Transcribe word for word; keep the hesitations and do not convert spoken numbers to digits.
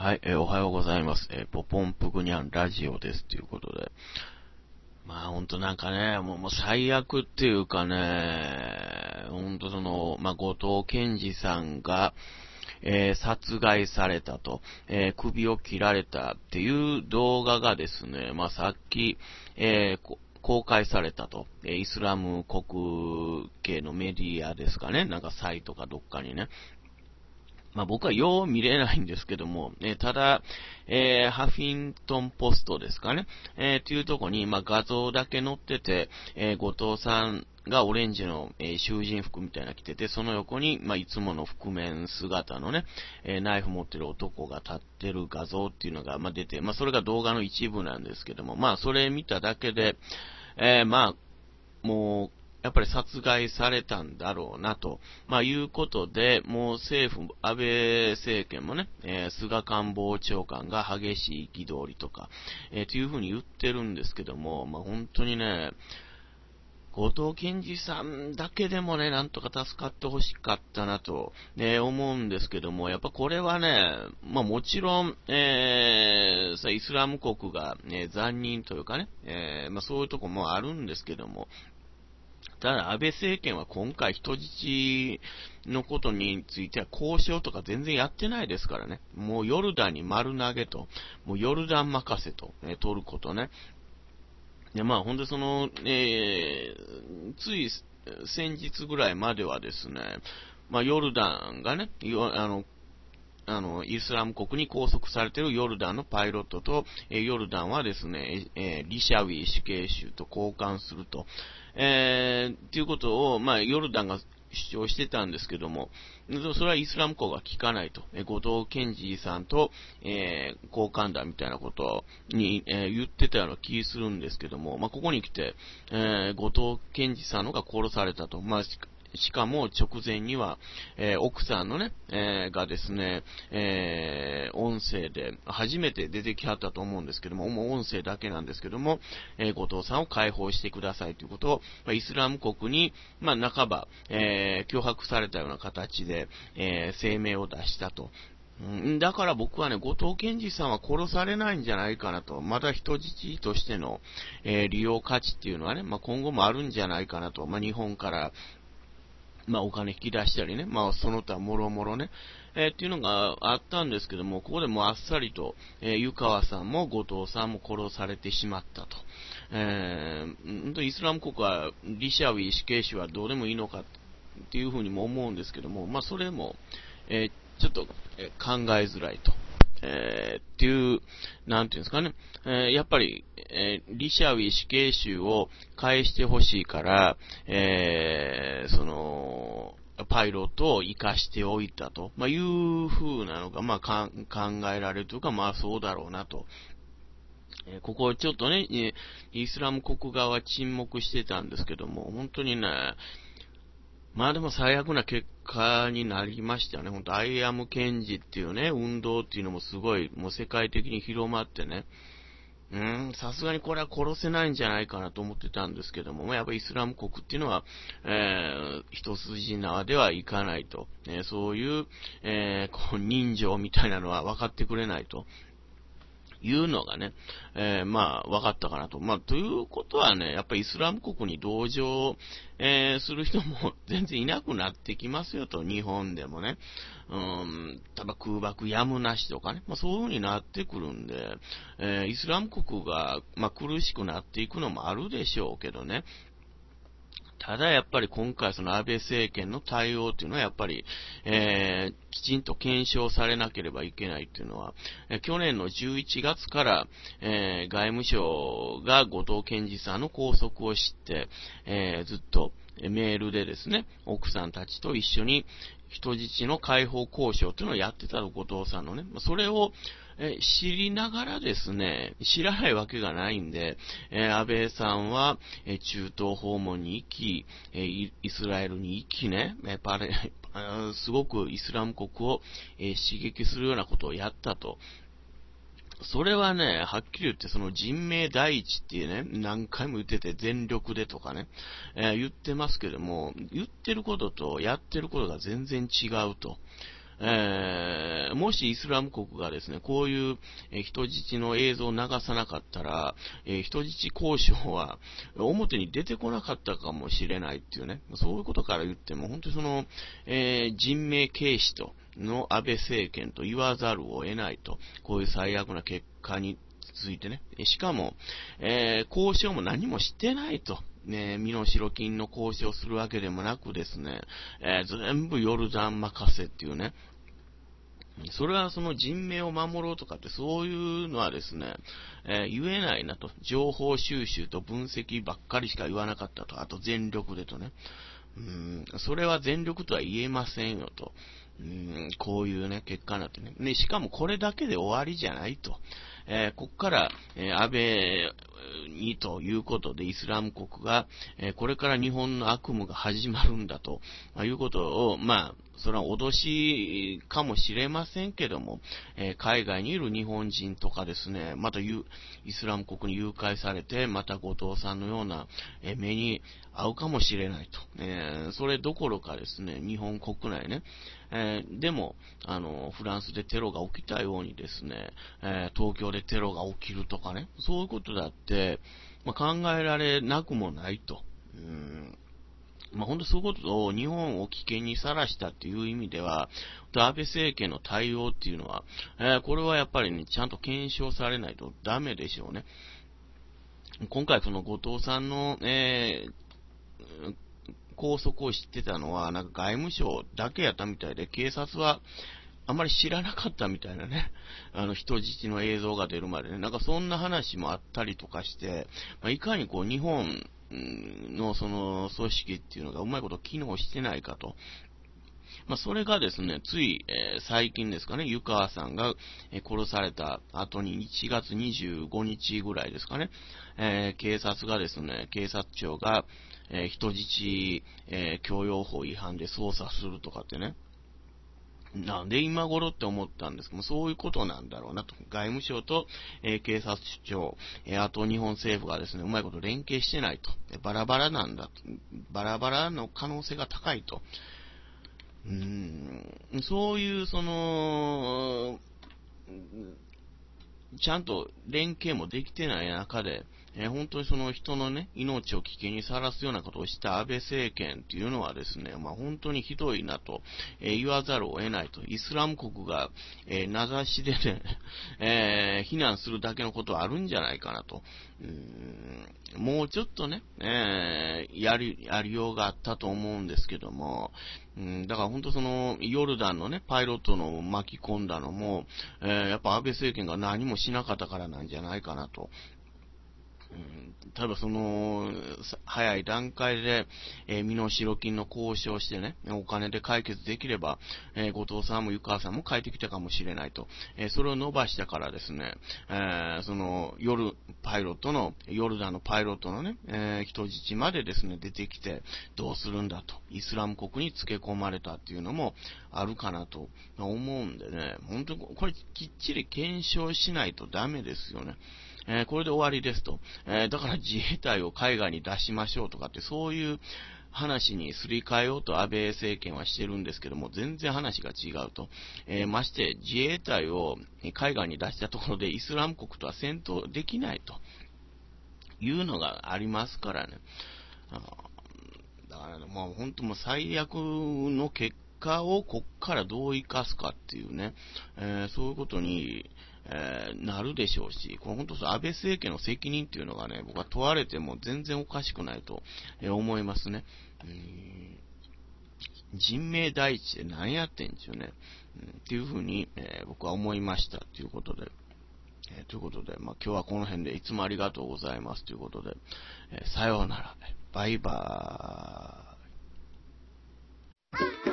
はい、えーおはようございます。えーポポンプグニャンラジオですということで。まあほんとなんかね、もうもう最悪っていうかね、ほんとその、まあ後藤健二さんが、えー殺害されたと、えー首を切られたっていう動画がですね、まあさっき、えーこ公開されたと、えーイスラム国系のメディアですかね、なんかサイトかどっかにね、まあ僕はよう見れないんですけども、えーただ、えーハフィントンポストですかね、えーっていうとこに、まあ画像だけ載ってて、えー後藤さんがオレンジの、えー囚人服みたいなの着てて、その横に、まあいつもの覆面姿のね、えーナイフ持ってる男が立ってる画像っていうのが、まあ出て、まあそれが動画の一部なんですけども、まあそれ見ただけで、えーまあもう、やっぱり殺害されたんだろうなと、まあ、いうことで、もう政府、安倍政権もね、えー菅官房長官が激しい憤りとか、えー、というふうに言ってるんですけども、まあ、本当にね、後藤健二さんだけでもね、なんとか助かってほしかったなと、ね、思うんですけども、やっぱこれはね、まあもちろん、えー、さイスラム国が、ね、残忍というかね、えー、まあそういうとこもあるんですけども、ただ、安倍政権は今回人質のことについては交渉とか全然やってないですからね。もうヨルダンに丸投げと、もうヨルダン任せと、えー、取ることね。で、まあ、ほんでその、えー、つい先日ぐらいまではですね、まあ、ヨルダンがね、あの、あの、イスラム国に拘束されているヨルダンのパイロットと、えーヨルダンはですね、えーリシャウィ死刑囚と交換すると、えー、っていうことを、まあ、ヨルダンが主張してたんですけども、それはイスラム国が聞かないと。えー後藤健二さんと、えー交換だみたいなことに、えー言ってたような気するんですけども、まあ、ここに来て、えー後藤健二さんのが殺されたと。まあしかも直前には、えー奥さんのね、えーがですね、えー音声で初めて出てきはったと思うんですけども、もう音声だけなんですけども、えー後藤さんを解放してくださいということを、まあ、イスラム国に、まあ、半ば、えー脅迫されたような形で、えー声明を出したと。うんだから僕はね、後藤健二さんは殺されないんじゃないかなと。まだ人質としての、えー利用価値っていうのはね、まあ、今後もあるんじゃないかなと。まあ、日本から、まあ、お金引き出したりね、まあ、その他もろもろね、えーっていうのがあったんですけども、ここでもうあっさりと、えー湯川さんも後藤さんも殺されてしまったと。えー、イスラム国はリシャウィ死刑囚はどうでもいいのかっていうふうにも思うんですけども、まあ、それも、えーちょっと、えー考えづらいと。えーっていう、なんていうんですかね、えーやっぱり、えーリシャウィ死刑囚を返してほしいから、えーその、パイロットを生かしておいたと、まあ、いう風なのが、まあ、か考えられるというか、まあ、そうだろうなと。えーここちょっとね、えーイスラム国側は沈黙してたんですけども、本当にね、まあでも最悪な結果になりましたよね。本当アイアム検事っていうね、運動っていうのもすごい、もう世界的に広まってね、うーん、さすがにこれは殺せないんじゃないかなと思ってたんですけども、やっぱりイスラム国っていうのは、えー、一筋縄ではいかないと。えーそういう、えー、こう人情みたいなのは分かってくれないと。いうのがね、えー、まあ、分かったかなと。まあ、ということはね、やっぱりイスラム国に同情、えー、する人も全然いなくなってきますよと、日本でもね。うん、ただ空爆やむなしとかね、まあ、そういう風になってくるんで、えー、イスラム国が、まあ、苦しくなっていくのもあるでしょうけどね。ただやっぱり今回その安倍政権の対応っていうのはやっぱり、えー、きちんと検証されなければいけないっていうのは、えー去年のじゅういちがつから、えー、外務省が後藤健二さんの拘束を知って、えー、ずっとメールでですね、奥さんたちと一緒に人質の解放交渉っていうのをやってた後藤さんのね、それを、え知りながらですね、知らないわけがないんで、えー安倍さんは、えー中東訪問に行き、えーイイスラエルに行きね、えーパレあーすごくイスラム国を、えー刺激するようなことをやったと。それはね、はっきり言ってその人命第一っていうね、何回も言ってて全力でとかね、えー言ってますけども、言ってることとやってることが全然違うと。 えー、もしイスラム国がですね、こういう、えー、人質の映像を流さなかったら、えー、人質交渉は表に出てこなかったかもしれないっていうね、そういうことから言っても、本当にその、えー、人命軽視と、の安倍政権と言わざるを得ないと、こういう最悪な結果についてね、しかも、えー、交渉も何もしてないと、ね、身代金の交渉するわけでもなくですね、えー、全部ヨルダン任せっていうね、それはその人命を守ろうとかってそういうのはですね、えー、言えないなと。情報収集と分析ばっかりしか言わなかったと。あと全力でとね。うーん、それは全力とは言えませんよと。うーん、こういうね、結果になってね。で、しかもこれだけで終わりじゃないと。えー、こっから、えー、安倍にということでイスラム国が、えー、これから日本の悪夢が始まるんだと、まあ、いうことを、まあ、それは脅しかもしれませんけども、えー、海外にいる日本人とかですね、またイスラム国に誘拐されて、また後藤さんのような、えー、目に遭うかもしれないと。えー、それどころかですね、日本国内ね、えー、でも、あの、フランスでテロが起きたようにですね、えー、東京でテロが起きるとかね、そういうことだって、まあ、考えられなくもないと。うんまあ、本当そういうことを日本を危険にさらしたっていう意味では、安倍政権の対応っていうのは、えー、これはやっぱりね、ちゃんと検証されないとダメでしょうね。今回その後藤さんの、えー、拘束を知ってたのは、なんか外務省だけやったみたいで、警察はあまり知らなかったみたいなね、あの人質の映像が出るまでね、なんかそんな話もあったりとかして、まあ、いかにこう日本のその組織っていうのがうまいこと機能してないかと。まあ、それがですね、つい、えー、最近ですかね、湯川さんが、えー、殺された後にいちがつにじゅうごにちぐらいですかね、えー、警察がですね、警察庁が、えー、人質、えー、強要法違反で捜査するとかってね、なんで今頃って思ったんですけども、そういうことなんだろうなと。外務省と、えー、警察庁、えー、あと日本政府がですね、うまいこと連携してないと。バラバラなんだと。バラバラの可能性が高いと。うーん、そういう、その、ちゃんと連携もできてない中で、えー、本当にその人のね、命を危険にさらすようなことをした安倍政権っていうのはですね、まあ本当にひどいなと、えー、言わざるを得ないと。イスラム国が、えー、名指しでね、えー、非難するだけのことはあるんじゃないかなと。うーんもうちょっとね、えー、やり、やりようがあったと思うんですけども、うん、だから本当その、ヨルダンのね、パイロットの巻き込んだのも、えー、やっぱ安倍政権が何もしなかったからなんじゃないかなと。うん、例えばその、早い段階で、えー、身代金の交渉してね、お金で解決できれば、えー、後藤さんも湯川さんも帰ってきたかもしれないと。えー、それを伸ばしたからですね、えー、その、夜、パイロットの、ヨルダンのパイロットのね、えー、人質までですね、出てきて、どうするんだと。イスラム国につけ込まれたっていうのもあるかなと思うんでね、本当にこれきっちり検証しないとダメですよね。えー、これで終わりですと。えー、だから自衛隊を海外に出しましょうとかって、そういう話にすり替えようと安倍政権はしてるんですけども、全然話が違うと。えー、まして、自衛隊を海外に出したところでイスラム国とは戦闘できないというのがありますからね。あだからね、もう本当もう最悪の結果をこっからどう生かすかっていうね、えー、そういうことに、えー、なるでしょうし、この本当安倍政権の責任っていうのがね、僕は問われても全然おかしくないと思いますね。うーん人命第一で何やってんですよね。うん、っていうふうに、えー、僕は思いましたということで。えー、ということで、まあ、今日はこの辺でいつもありがとうございますということで、えー、さようなら。バイバーイ。